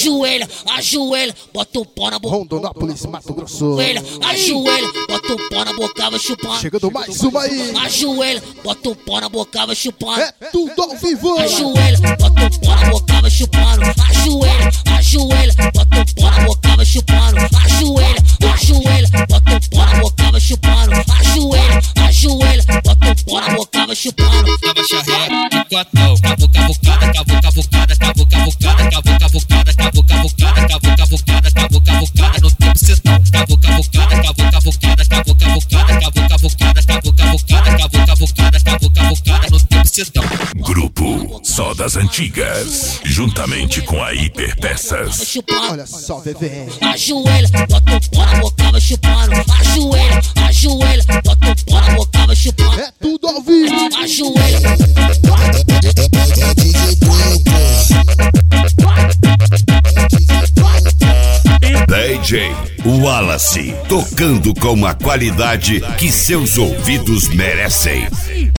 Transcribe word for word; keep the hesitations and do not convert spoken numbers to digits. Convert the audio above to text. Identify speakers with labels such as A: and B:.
A: ajoelha, ajoelha, bota o pau na boca.
B: Rondonópolis, Mato Grosso.
A: Ajoelha, ajoelha, bota o pau na boca, vai chupando.
B: Chegando mais uma aí.
A: Ajoelha, bota o pau na boca, vai chupando.
B: É tudo ao vivo.
A: Ajoelha, bota o pau na boca, vai chupando. Ajoelha, ajoelha, bota o pau na boca, vai chupando. Ajoelha, ajoelha, bota o pau na boca, vai chupando. Ajoelha, ajoelha, bota o pau na boca, vai chupando.
C: Abaixa ré de quatão, cavo cavucada, cavo cavucada, cavo cavucada, cavo cavucada, cavo cavucada, cavo cavucada, cavo cavucada no tempo cetão. Cavo cavucada, cavo cavucada, cavo cavucada, cavo cavucada, cavo cavucada, cavo cavucada, cavo cavucada no tempo cetão.
D: Grupo Só das Antigas, juntamente com a Hiperpeças.
B: Olha só, bebê.
A: Ajoelha, bota o pau na boca, vai chupando. Ajoelha, ajoelha, bota o pau na boca, vai chupando.
B: É tudo ao vivo.
A: Ajoelha.
D: D J Wallace, tocando com a qualidade que seus ouvidos merecem.